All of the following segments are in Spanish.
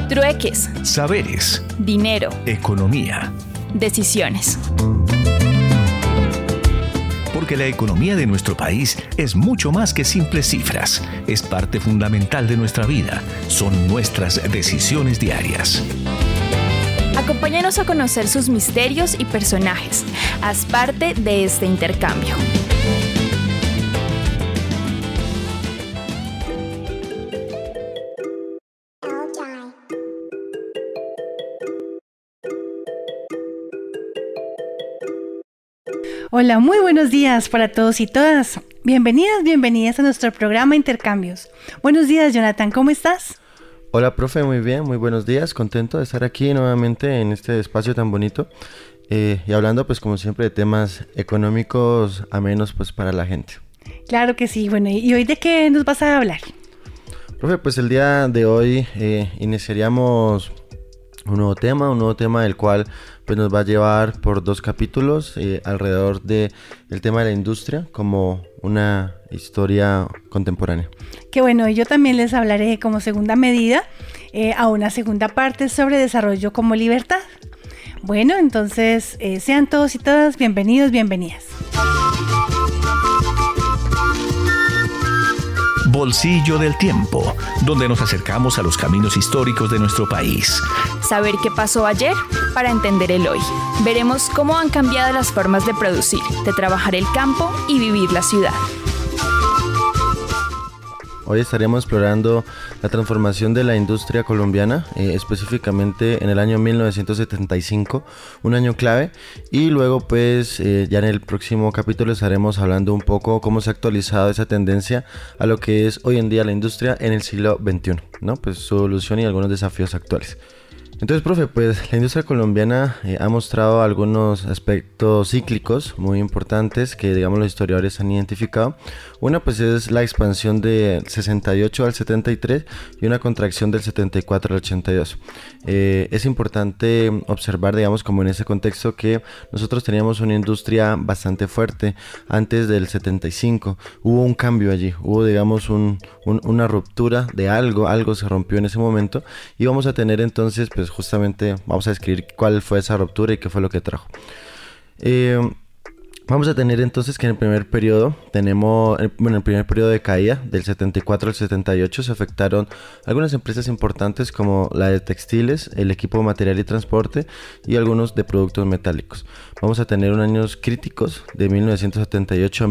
Trueques, Saberes, dinero, economía. decisiones. Porque la economía de nuestro país es mucho más que simples cifras. Es parte fundamental de nuestra vida. Son nuestras decisiones diarias. Acompáñanos a conocer sus misterios y personajes. Haz parte de este intercambio. Hola, muy buenos días para todos y todas. Bienvenidas a nuestro programa Intercambios. Buenos días, Jonathan, ¿cómo estás? Hola, profe, muy bien, muy buenos días. Contento de estar aquí nuevamente en este espacio tan bonito y hablando, pues como siempre, de temas económicos amenos, pues para la gente. Claro que sí. Bueno, ¿y hoy de qué nos vas a hablar? Profe, pues el día de hoy iniciaríamos un nuevo tema del cual pues nos va a llevar por 2 capítulos alrededor del tema de la industria como una historia contemporánea. Que bueno, yo también les hablaré como segunda medida a una segunda parte sobre desarrollo como libertad. Bueno, entonces sean todos y todas bienvenidos, bienvenidas. Bolsillo del tiempo, donde nos acercamos a los caminos históricos de nuestro país. Saber qué pasó ayer para entender el hoy. Veremos cómo han cambiado las formas de producir, de trabajar el campo y vivir la ciudad. Hoy estaremos explorando la transformación de la industria colombiana, específicamente en el año 1975, un año clave, y luego pues ya en el próximo capítulo estaremos hablando un poco cómo se ha actualizado esa tendencia a lo que es hoy en día la industria en el siglo XXI, ¿no? Pues su evolución y algunos desafíos actuales. Entonces, profe, pues la industria colombiana ha mostrado algunos aspectos cíclicos muy importantes que, digamos, los historiadores han identificado. Una, pues es la expansión del 68 al 73 y una contracción del 74 al 82. Es importante observar, digamos, como en ese contexto que nosotros teníamos una industria bastante fuerte antes del 75. Hubo un cambio allí, hubo, digamos, una ruptura de algo se rompió en ese momento y vamos a tener entonces, pues justamente vamos a describir cuál fue esa ruptura y qué fue lo que trajo. Vamos a tener entonces que en el primer periodo el primer periodo de caída del 74 al 78 se afectaron algunas empresas importantes como la de textiles, el equipo material y transporte y algunos de productos metálicos. Vamos a tener unos años críticos de 1978 a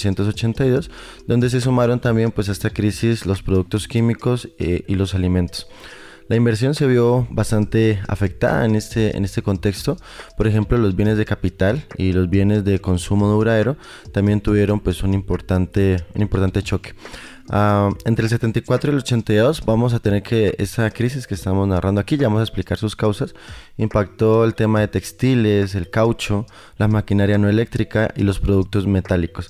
1982 donde se sumaron también pues a esta crisis los productos químicos y los alimentos. La inversión se vio bastante afectada en este contexto. Por ejemplo, los bienes de capital y los bienes de consumo duradero también tuvieron pues un importante choque. Entre el 74 y el 82 vamos a tener que esa crisis que estamos narrando aquí, ya vamos a explicar sus causas, impactó el tema de textiles, el caucho, la maquinaria no eléctrica y los productos metálicos.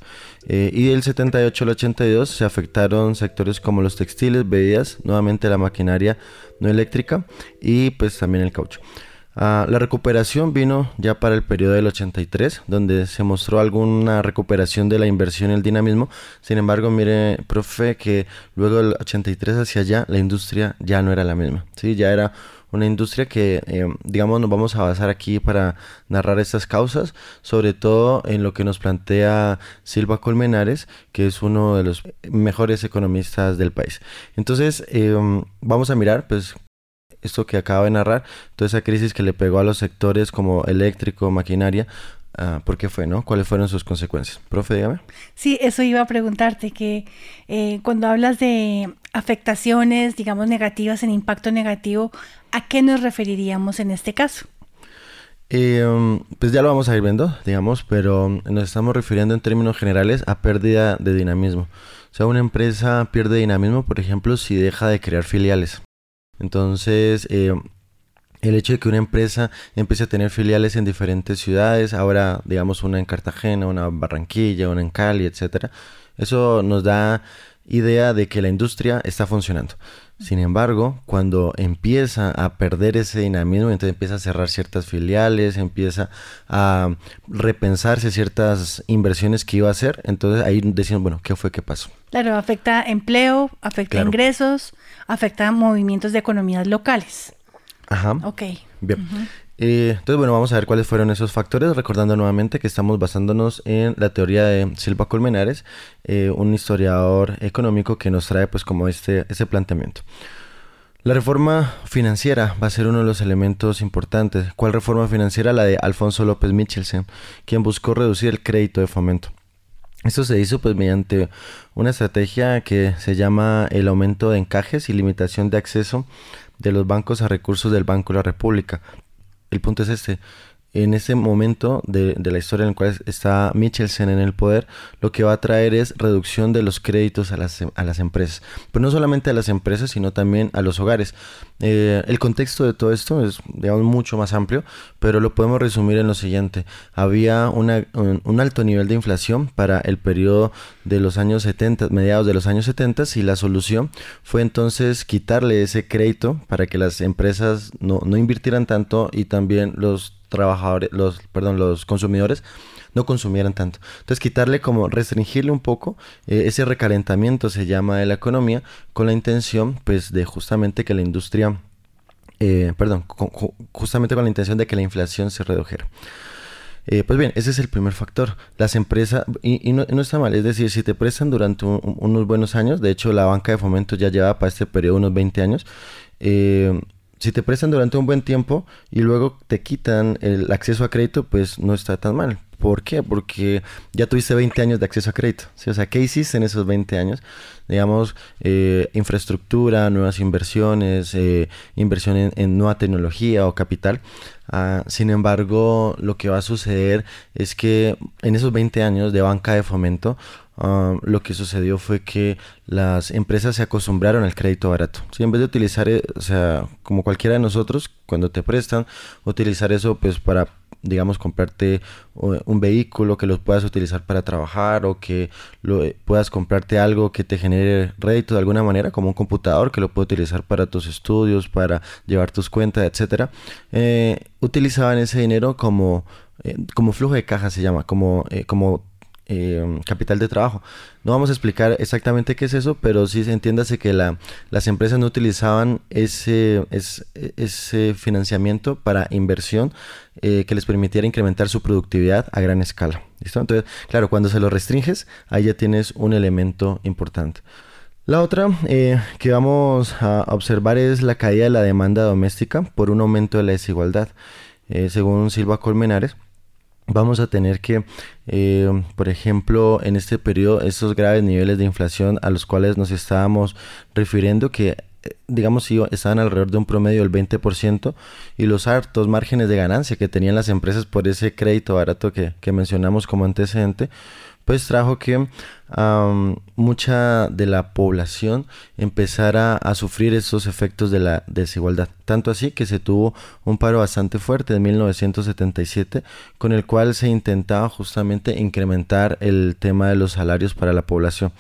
Y del 78 al 82 se afectaron sectores como los textiles, bebidas, nuevamente la maquinaria no eléctrica y pues también el caucho. La recuperación vino ya para el periodo del 83, donde se mostró alguna recuperación de la inversión y el dinamismo. Sin embargo, mire, profe, que luego del 83 hacia allá, la industria ya no era la misma, ¿sí? Ya era una industria que, digamos, nos vamos a basar aquí para narrar estas causas, sobre todo en lo que nos plantea Silva Colmenares, que es uno de los mejores economistas del país. Entonces, vamos a mirar, pues, esto que acabo de narrar, toda esa crisis que le pegó a los sectores como eléctrico, maquinaria, ¿por qué fue, no? ¿Cuáles fueron sus consecuencias? Profe, dígame. Sí, eso iba a preguntarte, que cuando hablas de afectaciones, digamos, negativas, en impacto negativo, ¿a qué nos referiríamos en este caso? Pues ya lo vamos a ir viendo, digamos, pero nos estamos refiriendo en términos generales a pérdida de dinamismo. O sea, una empresa pierde dinamismo, por ejemplo, si deja de crear filiales. Entonces, el hecho de que una empresa empiece a tener filiales en diferentes ciudades, ahora digamos una en Cartagena, una en Barranquilla, una en Cali, etcétera, eso nos da idea de que la industria está funcionando. Sin embargo, cuando empieza a perder ese dinamismo, entonces empieza a cerrar ciertas filiales, empieza a repensarse ciertas inversiones que iba a hacer, entonces ahí decimos, bueno, ¿qué fue? ¿Qué pasó? Claro, afecta empleo, afecta ingresos, afecta movimientos de economías locales. Ajá. Ok. Bien. Entonces, bueno, vamos a ver cuáles fueron esos factores, recordando nuevamente que estamos basándonos en la teoría de Silva Colmenares, un historiador económico que nos trae pues como ese planteamiento. La reforma financiera va a ser uno de los elementos importantes. ¿Cuál reforma financiera? La de Alfonso López Michelsen, quien buscó reducir el crédito de fomento. Esto se hizo pues mediante una estrategia que se llama el aumento de encajes y limitación de acceso de los bancos a recursos del Banco de la República. El punto es este. En ese momento de la historia en el cual está Michelsen en el poder, lo que va a traer es reducción de los créditos a las empresas. Pero no solamente a las empresas, sino también a los hogares. El contexto de todo esto es, digamos, mucho más amplio, pero lo podemos resumir en lo siguiente. Había un alto nivel de inflación para el periodo de los años 70, mediados de los años 70, y la solución fue entonces quitarle ese crédito para que las empresas no invirtieran tanto y también los consumidores no consumieran tanto. Entonces quitarle, como restringirle un poco ese recalentamiento, se llama, de la economía, con la intención pues de justamente que la industria justamente con la intención de que la inflación se redujera. Pues bien, ese es el primer factor. Las empresas, y no está mal, es decir, si te prestan durante unos buenos años, de hecho la banca de fomento ya lleva para este periodo unos 20 años, si te prestan durante un buen tiempo y luego te quitan el acceso a crédito, pues no está tan mal. ¿Por qué? Porque ya tuviste 20 años de acceso a crédito, ¿sí? O sea, ¿qué hiciste en esos 20 años? Digamos, infraestructura, nuevas inversiones, inversión en nueva tecnología o capital. Sin embargo, lo que va a suceder es que en esos 20 años de banca de fomento, lo que sucedió fue que las empresas se acostumbraron al crédito barato. ¿Sí? En vez de utilizar, o sea, como cualquiera de nosotros, cuando te prestan, utilizar eso pues para, digamos, comprarte un vehículo que lo puedas utilizar para trabajar, o que puedas comprarte algo que te genere rédito de alguna manera, como un computador que lo puedes utilizar para tus estudios, para llevar tus cuentas, etcétera. Utilizaban ese dinero como flujo de caja, se llama, como capital de trabajo. No vamos a explicar exactamente qué es eso, pero sí entiéndase que las empresas no utilizaban ese financiamiento para inversión que les permitiera incrementar su productividad a gran escala. ¿Listo? Entonces, claro, cuando se lo restringes, ahí ya tienes un elemento importante. La otra que vamos a observar es la caída de la demanda doméstica por un aumento de la desigualdad. Según Silva Colmenares, vamos a tener que, por ejemplo, en este periodo, estos graves niveles de inflación a los cuales nos estábamos refiriendo, que digamos estaban alrededor de un promedio del 20%, y los altos márgenes de ganancia que tenían las empresas por ese crédito barato que mencionamos como antecedente, pues trajo que mucha de la población empezara a sufrir esos efectos de la desigualdad. Tanto así que se tuvo un paro bastante fuerte en 1977, con el cual se intentaba justamente incrementar el tema de los salarios para la población.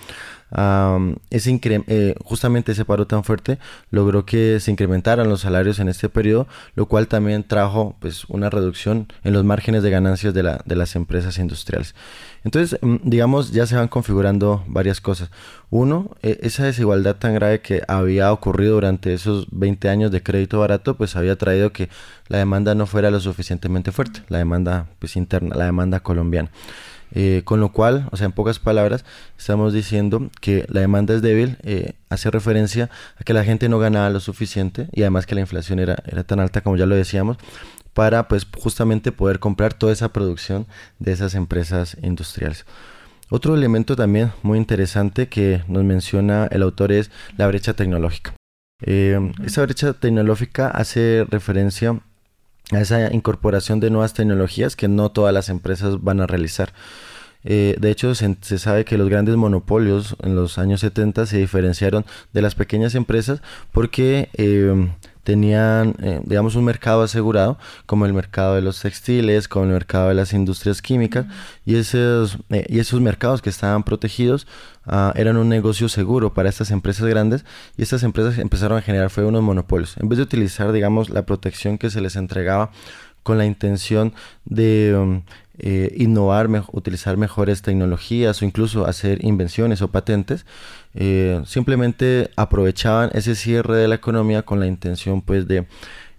Justamente ese paro tan fuerte logró que se incrementaran los salarios en este periodo, lo cual también trajo pues una reducción en los márgenes de ganancias de las empresas industriales. Entonces, digamos, ya se van configurando varias cosas. Uno, esa desigualdad tan grave que había ocurrido durante esos 20 años de crédito barato, pues había traído que la demanda no fuera lo suficientemente fuerte, la demanda pues interna, la demanda colombiana. Con lo cual, o sea, en pocas palabras, estamos diciendo que la demanda es débil, hace referencia a que la gente no ganaba lo suficiente, y además que la inflación era tan alta, como ya lo decíamos, para pues justamente poder comprar toda esa producción de esas empresas industriales. Otro elemento también muy interesante que nos menciona el autor es la brecha tecnológica. Esa brecha tecnológica hace referencia a esa incorporación de nuevas tecnologías que no todas las empresas van a realizar. De hecho, se sabe que los grandes monopolios en los años 70 se diferenciaron de las pequeñas empresas porque tenían, digamos, un mercado asegurado, como el mercado de los textiles, como el mercado de las industrias químicas, y esos mercados que estaban protegidos eran un negocio seguro para estas empresas grandes, y estas empresas empezaron a generar unos monopolios. En vez de utilizar, digamos, la protección que se les entregaba con la intención de innovar, utilizar mejores tecnologías o incluso hacer invenciones o patentes, simplemente aprovechaban ese cierre de la economía con la intención pues de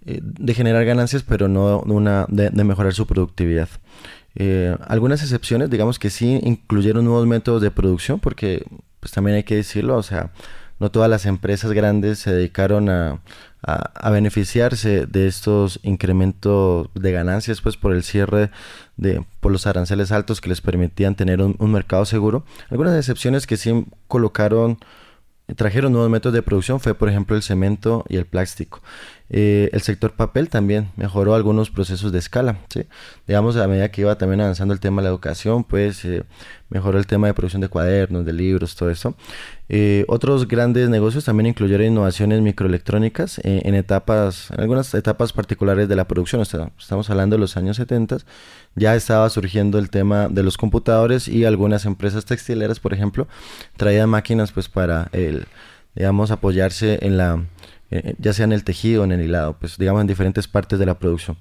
de generar ganancias, pero no de mejorar su productividad. Algunas excepciones, digamos que sí incluyeron nuevos métodos de producción, porque pues también hay que decirlo, o sea, no todas las empresas grandes se dedicaron a beneficiarse de estos incrementos de ganancias, pues por el cierre por los aranceles altos que les permitían tener un mercado seguro. Algunas excepciones que sí trajeron nuevos métodos de producción fue, por ejemplo, el cemento y el plástico. El sector papel también mejoró algunos procesos de escala, ¿sí? Digamos, a medida que iba también avanzando el tema de la educación, pues mejoró el tema de producción de cuadernos, de libros, todo eso. Otros grandes negocios también incluyeron innovaciones microelectrónicas en algunas etapas particulares de la producción. Estamos hablando de los años 70. Ya estaba surgiendo el tema de los computadores y algunas empresas textileras, por ejemplo, traían máquinas pues para digamos, apoyarse en ya sea en el tejido o en el hilado, pues digamos en diferentes partes de la producción.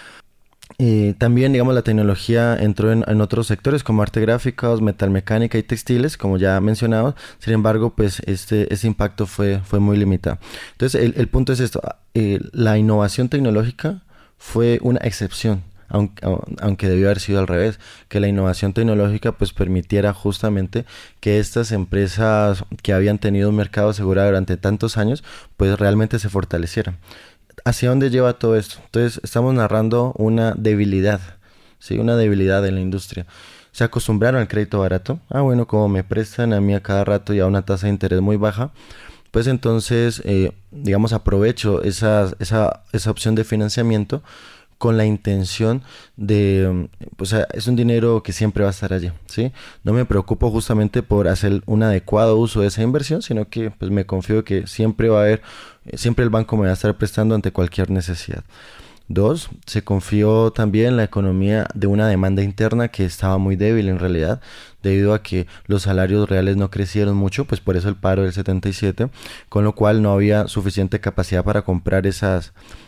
También, digamos, la tecnología entró en otros sectores como arte gráfico, metalmecánica y textiles, como ya mencionado. Sin embargo, pues ese impacto fue muy limitado. Entonces, el punto es esto: la innovación tecnológica fue una excepción, aunque debió haber sido al revés, que la innovación tecnológica pues permitiera justamente que estas empresas que habían tenido un mercado asegurado durante tantos años pues realmente se fortalecieran. ¿Hacia dónde lleva todo esto? Entonces estamos narrando una debilidad, ¿sí? Una debilidad en la industria. Se acostumbraron al crédito barato. Bueno, como me prestan a mí a cada rato y a una tasa de interés muy baja, pues entonces, digamos, aprovecho esa opción de financiamiento con la intención de, pues es un dinero que siempre va a estar allí, ¿sí? No me preocupo justamente por hacer un adecuado uso de esa inversión, sino que pues me confío que siempre el banco me va a estar prestando ante cualquier necesidad. 2, se confió también en la economía de una demanda interna que estaba muy débil en realidad, debido a que los salarios reales no crecieron mucho, pues por eso el paro del 77, con lo cual no había suficiente capacidad para comprar esa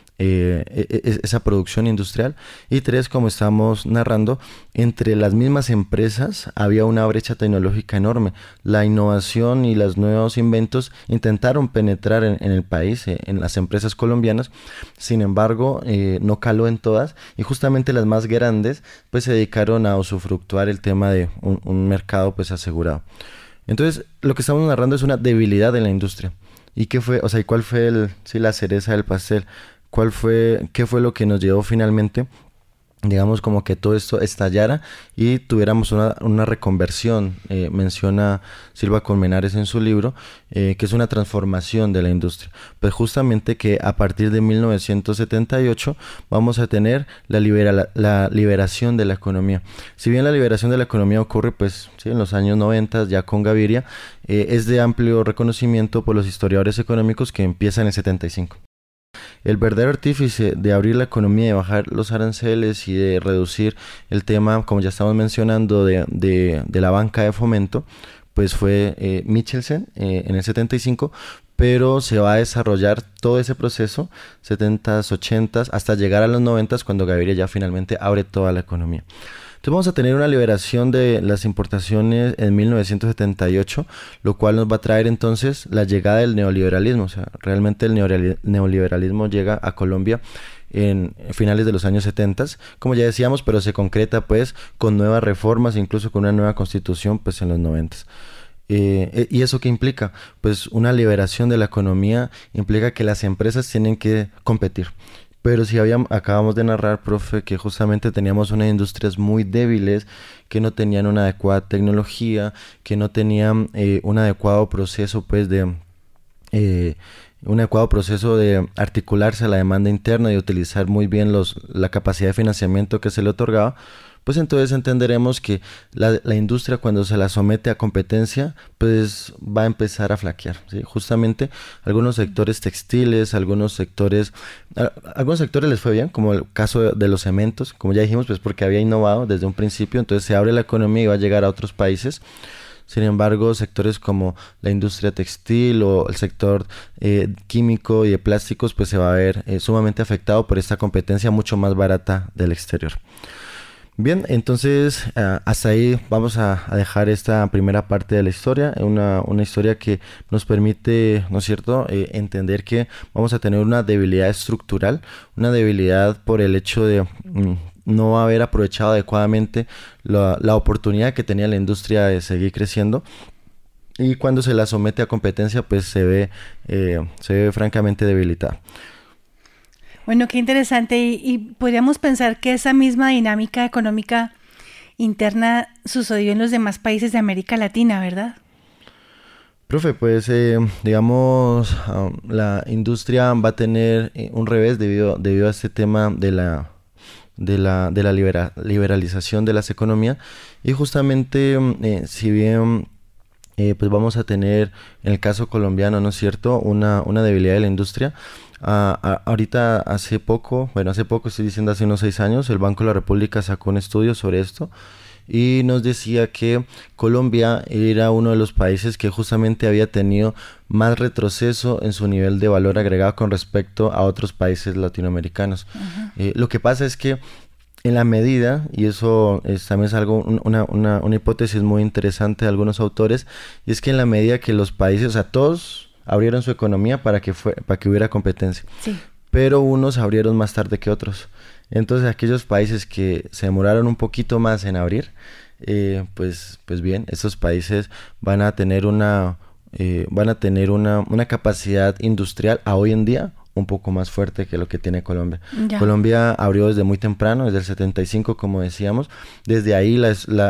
producción industrial. Y 3, como estamos narrando, entre las mismas empresas había una brecha tecnológica enorme. La innovación y los nuevos inventos intentaron penetrar en el país, en las empresas colombianas. Sin embargo, no caló en todas, y justamente las más grandes pues se dedicaron a usufructuar el tema de un mercado pues asegurado. Entonces, lo que estamos narrando es una debilidad en la industria. ¿Y qué fue? O sea, ¿y cuál fue la cereza del pastel? ¿Qué fue lo que nos llevó finalmente, digamos, como que todo esto estallara y tuviéramos una reconversión? Menciona Silva Colmenares en su libro, que es una transformación de la industria. Pues justamente que a partir de 1978 vamos a tener la liberación de la economía. Si bien la liberación de la economía ocurre pues sí, en los años 90, ya con Gaviria, es de amplio reconocimiento por los historiadores económicos que empieza en el 75. El verdadero artífice de abrir la economía, de bajar los aranceles y de reducir el tema, como ya estamos mencionando, de la banca de fomento, pues fue Michelsen en el 75, pero se va a desarrollar todo ese proceso, 70s, 80s, hasta llegar a los 90s, cuando Gaviria ya finalmente abre toda la economía. Entonces vamos a tener una liberación de las importaciones en 1978, lo cual nos va a traer entonces la llegada del neoliberalismo. O sea, realmente el neoliberalismo llega a Colombia en finales de los años 70, como ya decíamos, pero se concreta pues con nuevas reformas, incluso con una nueva constitución pues en los 90. ¿Y eso qué implica? Pues una liberación de la economía implica que las empresas tienen que competir. Pero si acabamos de narrar, profe, que justamente teníamos unas industrias muy débiles, que no tenían una adecuada tecnología, que no tenían un adecuado proceso pues de articularse a la demanda interna y utilizar muy bien la capacidad de financiamiento que se le otorgaba, pues entonces entenderemos que la industria, cuando se la somete a competencia, pues va a empezar a flaquear, ¿sí? Justamente algunos sectores textiles, algunos sectores les fue bien, como el caso de los cementos, como ya dijimos, pues porque había innovado desde un principio, entonces se abre la economía y va a llegar a otros países. Sin embargo, sectores como la industria textil o el sector químico y de plásticos, pues se va a ver sumamente afectado por esta competencia mucho más barata del exterior. Bien, entonces hasta ahí vamos a dejar esta primera parte de la historia, una historia que nos permite, ¿no es cierto?, entender que vamos a tener una debilidad estructural, una debilidad por el hecho de no haber aprovechado adecuadamente la oportunidad que tenía la industria de seguir creciendo. Y cuando se la somete a competencia, pues se ve francamente debilitada. Bueno, qué interesante. Y podríamos pensar que esa misma dinámica económica interna sucedió en los demás países de América Latina, ¿verdad? Profe, pues digamos, la industria va a tener un revés debido a este tema de la liberalización de las economías. Y justamente, si bien pues vamos a tener, en el caso colombiano, ¿no es cierto?, una debilidad de la industria. Ahorita hace poco, estoy diciendo hace unos 6 años, el Banco de la República sacó un estudio sobre esto y nos decía que Colombia era uno de los países que justamente había tenido más retroceso en su nivel de valor agregado con respecto a otros países latinoamericanos. Lo que pasa es que en la medida, y eso también es algo, una hipótesis muy interesante de algunos autores, y es que en la medida que los países, o sea, todos abrieron su economía para que hubiera competencia. Sí. Pero unos abrieron más tarde que otros. Entonces, aquellos países que se demoraron un poquito más en abrir, pues bien, estos países van a tener una capacidad industrial a hoy en día un poco más fuerte que lo que tiene Colombia. Ya. Colombia abrió desde muy temprano, desde el 75, como decíamos. Desde ahí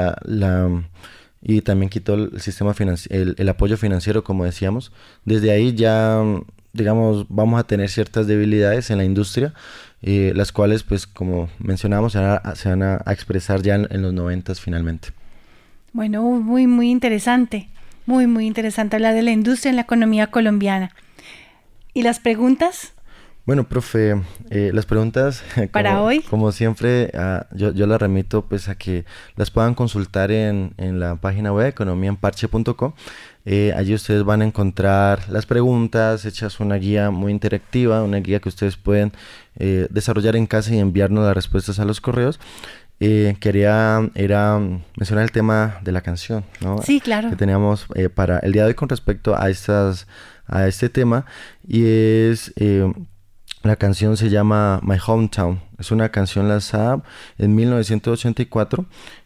y también quitó el sistema el apoyo financiero, como decíamos. Desde ahí ya, digamos, vamos a tener ciertas debilidades en la industria, las cuales, pues, como mencionamos, se van a expresar ya en los 90s finalmente. Bueno, muy, muy interesante. Muy, muy interesante hablar de la industria en la economía colombiana. ¿Y las preguntas? Bueno, profe, las preguntas para hoy, como siempre, yo las remito pues a que las puedan consultar en la página web economiaenparche.com. Allí ustedes van a encontrar las preguntas hechas, una guía muy interactiva, una guía que ustedes pueden desarrollar en casa y enviarnos las respuestas a los correos. Quería mencionar el tema de la canción, ¿no? Sí, claro. Que teníamos para el día de hoy con respecto a este tema, y es la canción se llama My Hometown. Es una canción lanzada en 1984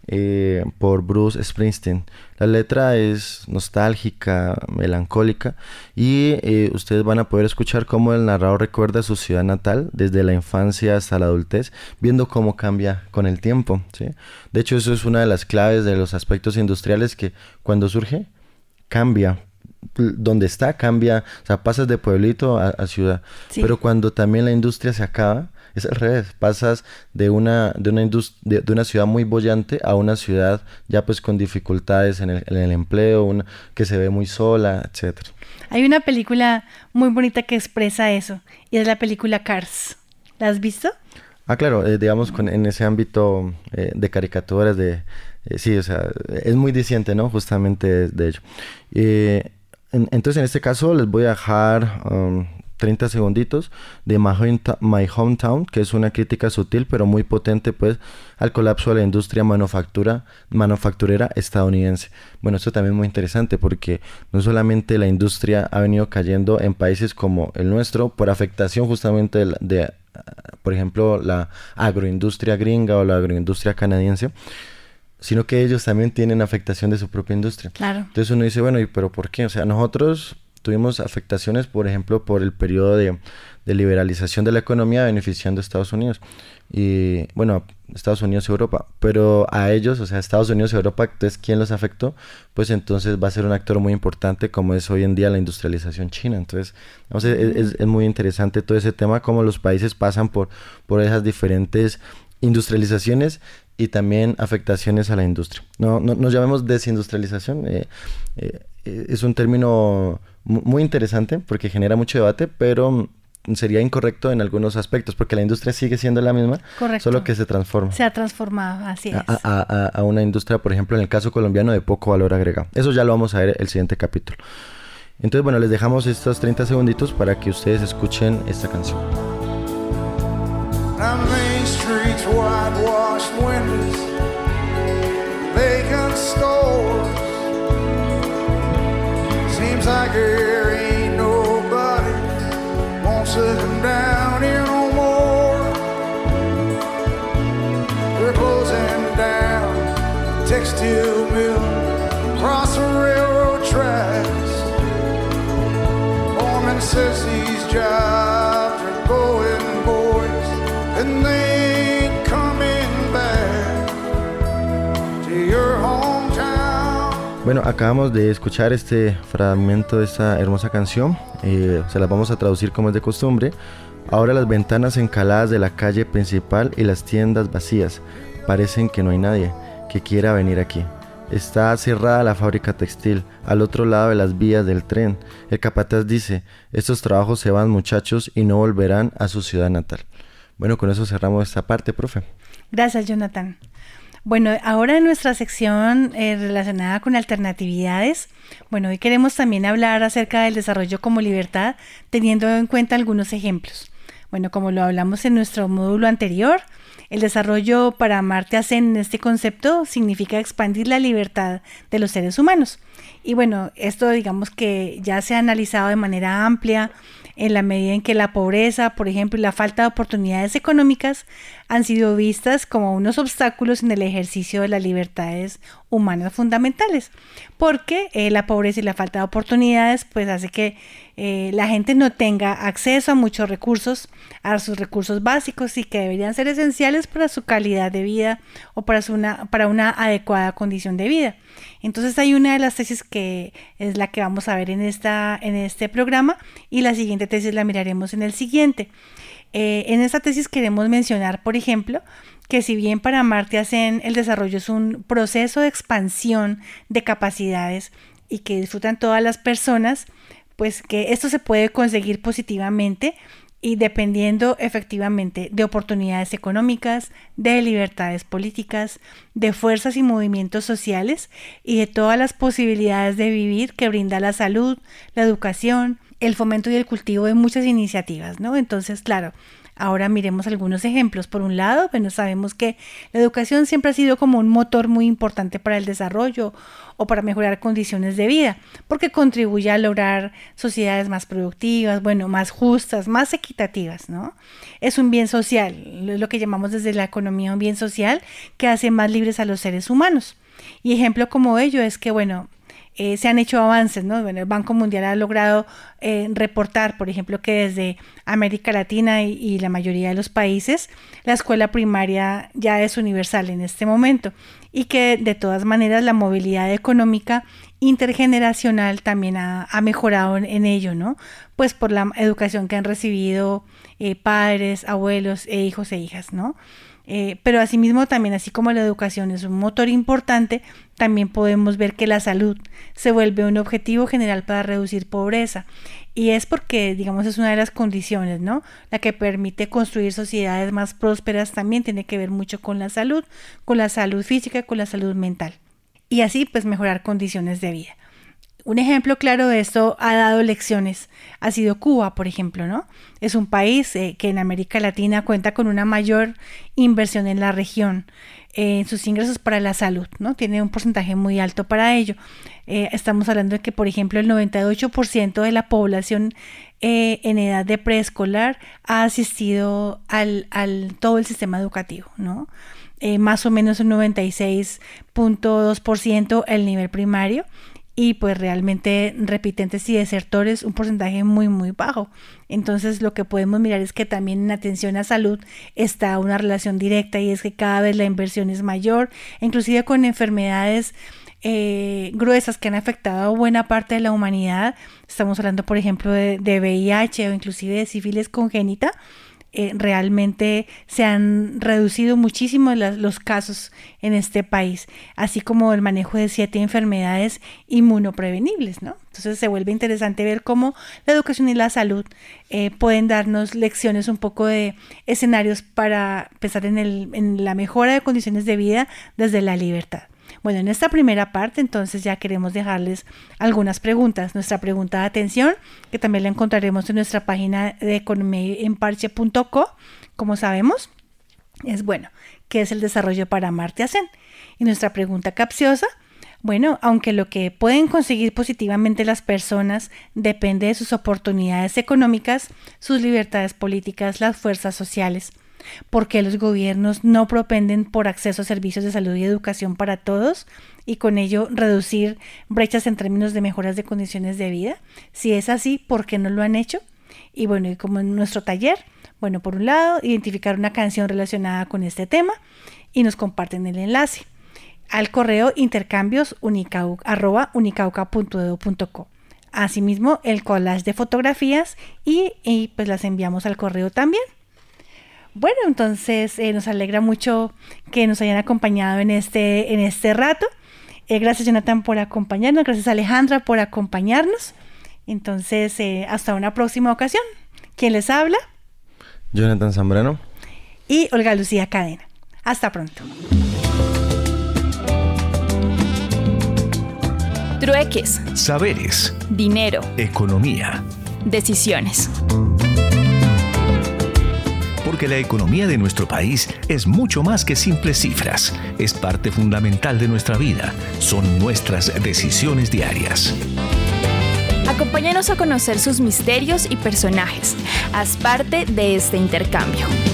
por Bruce Springsteen. La letra es nostálgica, melancólica, y ustedes van a poder escuchar cómo el narrador recuerda su ciudad natal desde la infancia hasta la adultez, viendo cómo cambia con el tiempo, ¿sí? De hecho, eso es una de las claves de los aspectos industriales, que cuando surge, cambia. Donde está, cambia, o sea, pasas de pueblito a ciudad. Sí. Pero cuando también la industria se acaba, es al revés, pasas de una ciudad muy bollante a una ciudad ya pues con dificultades en el empleo, que se ve muy sola, etcétera. Hay una película muy bonita que expresa eso, y es la película Cars. ¿La has visto? Claro, digamos en ese ámbito de caricaturas sí, o sea, es muy diciente, ¿no? Justamente de ello. Entonces, en este caso, les voy a dejar 30 segunditos de My Hometown, que es una crítica sutil, pero muy potente, pues, al colapso de la industria manufacturera estadounidense. Bueno, esto también es muy interesante, porque no solamente la industria ha venido cayendo en países como el nuestro, por afectación justamente por ejemplo, la agroindustria gringa o la agroindustria canadiense, sino que ellos también tienen afectación de su propia industria. Claro. Entonces uno dice, bueno, ¿y pero por qué? O sea, nosotros tuvimos afectaciones, por ejemplo, por el periodo de liberalización de la economía beneficiando a Estados Unidos. Y, bueno, Estados Unidos y Europa. Pero a ellos, o sea, Estados Unidos y Europa, entonces, ¿quién los afectó? Pues entonces va a ser un actor muy importante, como es hoy en día la industrialización china. Entonces, es muy interesante todo ese tema, cómo los países pasan por esas diferentes industrializaciones y también afectaciones a la industria. No nos llamemos desindustrialización, es un término muy interesante porque genera mucho debate, pero sería incorrecto en algunos aspectos, porque la industria sigue siendo la misma. Correcto. Solo que se transforma. Se ha transformado, así es. A una industria, por ejemplo, en el caso colombiano, de poco valor agregado. Eso ya lo vamos a ver el siguiente capítulo. Entonces, bueno, les dejamos estos 30 segunditos para que ustedes escuchen esta canción. Main streets, whitewashed windows, stores. Seems like there ain't nobody won't sit down here no more. They're closing down textile mill across the railroad tracks. Foreman says these jobs are going, boys, and they ain't coming back to your hometown. Bueno, acabamos de escuchar este fragmento de esta hermosa canción. Se las vamos a traducir como es de costumbre. Ahora las ventanas encaladas de la calle principal y las tiendas vacías. Parecen que no hay nadie que quiera venir aquí. Está cerrada la fábrica textil, al otro lado de las vías del tren. El capataz dice, estos trabajos se van, muchachos, y no volverán a su ciudad natal. Bueno, con eso cerramos esta parte, profe. Gracias, Jonathan. Bueno, ahora en nuestra sección relacionada con alternatividades, bueno, hoy queremos también hablar acerca del desarrollo como libertad, teniendo en cuenta algunos ejemplos. Bueno, como lo hablamos en nuestro módulo anterior, el desarrollo para Amartya Sen en este concepto significa expandir la libertad de los seres humanos. Y bueno, esto digamos que ya se ha analizado de manera amplia en la medida en que la pobreza, por ejemplo, y la falta de oportunidades económicas han sido vistas como unos obstáculos en el ejercicio de las libertades humanas fundamentales, porque la pobreza y la falta de oportunidades pues hace que la gente no tenga acceso a muchos recursos, a sus recursos básicos y que deberían ser esenciales para su calidad de vida o para una adecuada condición de vida. Entonces hay una de las tesis que es la que vamos a ver en este programa, y la siguiente tesis la miraremos en el siguiente. En esta tesis queremos mencionar, por ejemplo, que si bien para Amartya Sen el desarrollo es un proceso de expansión de capacidades y que disfrutan todas las personas, pues que esto se puede conseguir positivamente y dependiendo efectivamente de oportunidades económicas, de libertades políticas, de fuerzas y movimientos sociales y de todas las posibilidades de vivir que brinda la salud, la educación, el fomento y el cultivo de muchas iniciativas, ¿no? Entonces, claro, ahora miremos algunos ejemplos. Por un lado, bueno, sabemos que la educación siempre ha sido como un motor muy importante para el desarrollo o para mejorar condiciones de vida, porque contribuye a lograr sociedades más productivas, bueno, más justas, más equitativas, ¿no? Es un bien social, es lo que llamamos desde la economía un bien social que hace más libres a los seres humanos. Y ejemplo como ello es que, bueno, se han hecho avances, ¿no? Bueno, el Banco Mundial ha logrado reportar, por ejemplo, que desde América Latina y la mayoría de los países, la escuela primaria ya es universal en este momento y que de todas maneras la movilidad económica intergeneracional también ha mejorado en ello, ¿no? Pues por la educación que han recibido padres, abuelos e hijos e hijas, ¿no? Pero asimismo también, así como la educación es un motor importante, también podemos ver que la salud se vuelve un objetivo general para reducir pobreza, y es porque, digamos, es una de las condiciones, ¿no? La que permite construir sociedades más prósperas también tiene que ver mucho con la salud física, con la salud mental, y así pues mejorar condiciones de vida. Un ejemplo claro de esto ha dado lecciones, ha sido Cuba, por ejemplo, ¿no? Es un país que en América Latina cuenta con una mayor inversión en la región, en sus ingresos para la salud, ¿no? Tiene un porcentaje muy alto para ello. Estamos hablando de que, por ejemplo, el 98% de la población en edad de preescolar ha asistido al todo el sistema educativo, ¿no? Más o menos un 96.2% el nivel primario, y pues realmente repitentes y desertores un porcentaje muy muy bajo. Entonces lo que podemos mirar es que también en atención a salud está una relación directa, y es que cada vez la inversión es mayor, inclusive con enfermedades gruesas que han afectado a buena parte de la humanidad. Estamos hablando, por ejemplo, de VIH o inclusive de sífilis congénita. Realmente se han reducido muchísimo los casos en este país, así como el manejo de 7 enfermedades inmunoprevenibles, ¿no? Entonces se vuelve interesante ver cómo la educación y la salud pueden darnos lecciones, un poco de escenarios para pensar en la mejora de condiciones de vida desde la libertad. Bueno, en esta primera parte entonces ya queremos dejarles algunas preguntas. Nuestra pregunta de atención, que también la encontraremos en nuestra página de economiaenparche.co, como sabemos, es bueno, ¿qué es el desarrollo para Amartya Sen? Y nuestra pregunta capciosa, Bueno, aunque lo que pueden conseguir positivamente las personas depende de sus oportunidades económicas, sus libertades políticas, las fuerzas sociales. ¿Por qué los gobiernos no propenden por acceso a servicios de salud y educación para todos y con ello reducir brechas en términos de mejoras de condiciones de vida? Si es así, ¿por qué no lo han hecho? Y bueno, y como en nuestro taller, bueno, por un lado, identificar una canción relacionada con este tema y nos comparten el enlace al correo intercambios@unicauca.edu.co. Asimismo, el collage de fotografías y pues las enviamos al correo también. Bueno, entonces nos alegra mucho que nos hayan acompañado en este rato. Gracias, Jonathan, por acompañarnos. Gracias, Alejandra, por acompañarnos. Entonces, hasta una próxima ocasión. ¿Quién les habla? Jonathan Zambrano. Y Olga Lucía Cadena. Hasta pronto. Trueques, Saberes, dinero, economía. decisiones. Porque la economía de nuestro país es mucho más que simples cifras. Es parte fundamental de nuestra vida. Son nuestras decisiones diarias. Acompáñanos a conocer sus misterios y personajes. Haz parte de este intercambio.